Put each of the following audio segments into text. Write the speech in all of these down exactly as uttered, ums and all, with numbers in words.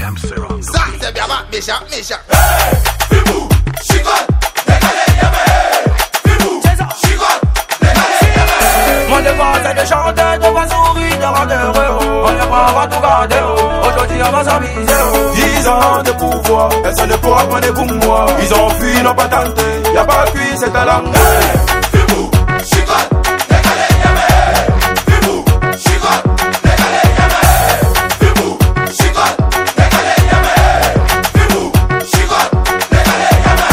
Ça, c'est bien, méchant, méchant. Hey, Fibou, chicote, décalé, yamé. Fibou, chicote, décalé, yamé. Mon devoir c'est de chanter, de voir sourire, de rendre heureux. On ne va tout garder, aujourd'hui on va s'amuser. Dix ans de pouvoir, personne ne pourra prendre pour moi. Ils ont fui, n'ont pas tenté, y'a pas cuit, c'est à langue. Hey, Fibou, chicote, décalé, yamé. Fibou, chicote, décalé, yamé. Fibou, chicote, décalé, yamé. Fibou, chicote, décalé,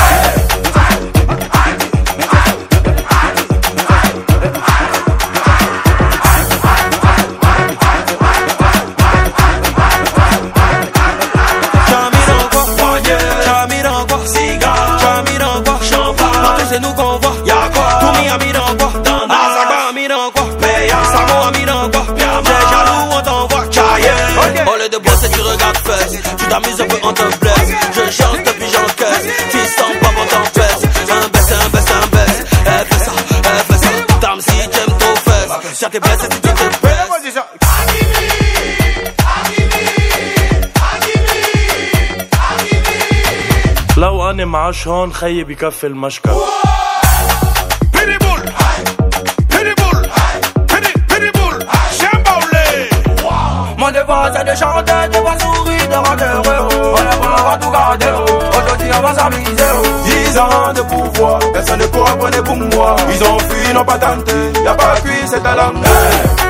c'est nous qu'on voit, y'a quoi? Tout mis à mis dans quoi? Dans la saga, mis dans quoi? Payant, Samo a mis dans quoi? T'es jaloux, on t'envoie, cahier. Au lieu de bosser, tu regardes fesses. Tu t'amuses un peu, on te blesse. Je chante depuis j'encaisse. Tu sens pas quand t'en pèse. Un baisse, un baisse, un baisse. Elle fait ça, elle fait ça. Dame, si t'aimes ton fesses. Si t'es blessé, si tu te blesses. لو أنا معاش هون خيي بكفي المشكل. Pitbull, Pitbull, Pitbull, Chamberlain. Mon devoir c'est de chanter, de voir sourire, de rendre heureux. On ne va tout garder, aujourd'hui on va s'amuser. Dix ans de pouvoir, personne ne pourra prendre pour moi. Ils ont fui, n'ont pas tenté, y'a pas cuit, c'est à langue.